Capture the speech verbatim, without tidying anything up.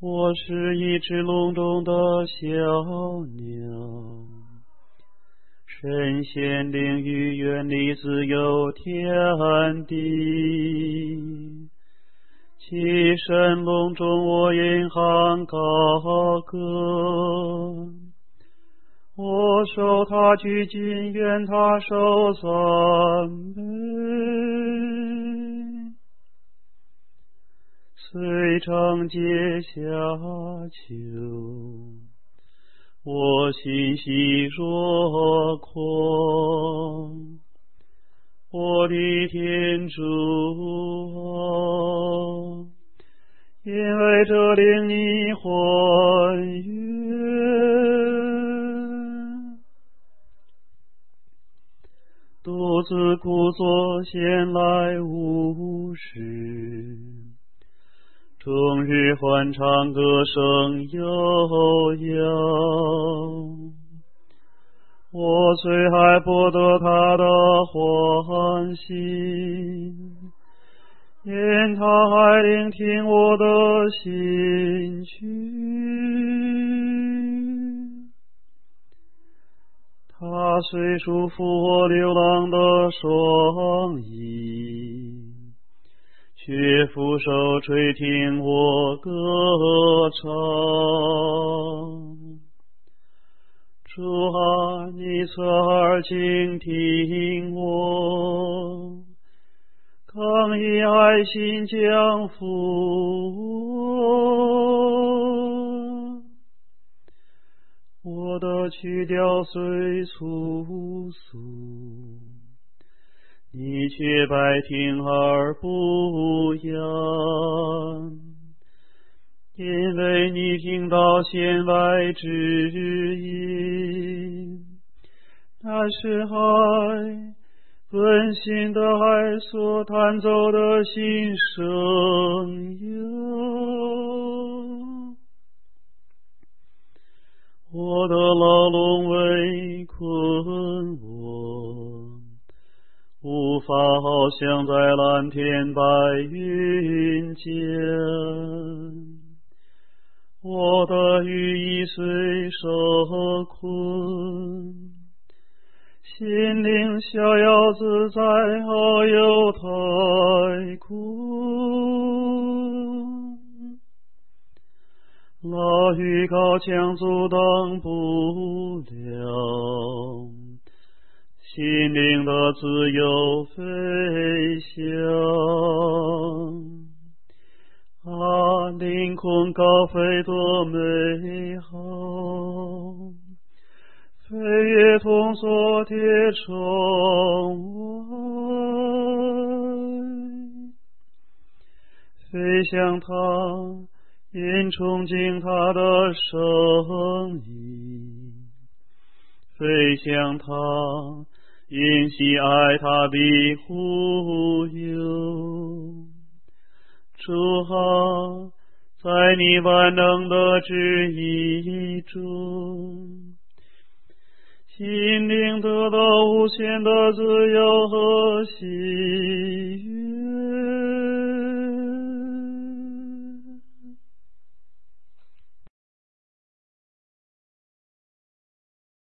我是一只笼中的小鸟，身陷囹圄，远离自由天地。栖身笼中，我引吭高歌。我受他拘禁，愿他受赞美。虽长街下秋，我心喜若狂。我的天主啊，因为这令你欢悦。独自故作闲来无事，终日欢唱歌声悠扬。我虽还博得他的欢心，因他还聆听我的心曲。他虽束缚我流浪的双翼，却俯首垂听我歌唱。主啊，你侧耳倾听我，刚以爱心降服我。我的曲调虽粗俗，你却百听而不厌。因为你听到弦外之音，那是海温馨的海所弹奏的心声哟。我的牢笼围困我，无法翱翔在蓝天白云间。我的羽翼虽受困，心灵逍遥自在，遨游太空。牢狱高墙阻挡不了心灵的自由飞翔。啊，凌空高飞多美好，飞越通索铁窗外，飞向他，因憧憬他的声音，飞向他，因喜爱他的呼悠。主啊，在你万能的旨意中，心灵得到无限的自由和喜悦。